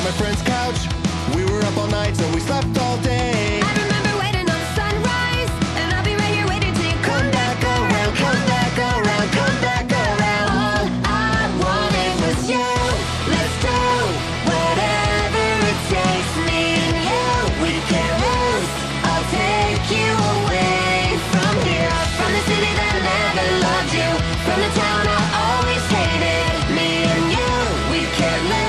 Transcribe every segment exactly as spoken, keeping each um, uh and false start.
my friend's couch. We were up all night, so we slept all day. I remember waiting on the sunrise, and I'll be right here waiting till you come back around, come back around, come back around. All I wanted was you. Let's do whatever it takes. Me and you, we can lose. I'll take you away from here, from the city that never loved you, from the town I always hated. Me and you, we can lose.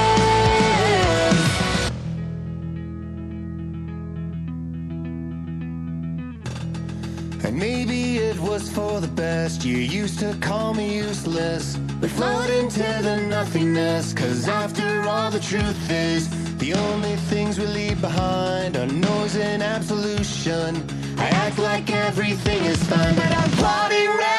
And maybe it was for the best. You used to call me useless. We float into the nothingness. Cause after all, the truth is, the only things we leave behind are noise and absolution. I act like everything is fine, but I'm plotting right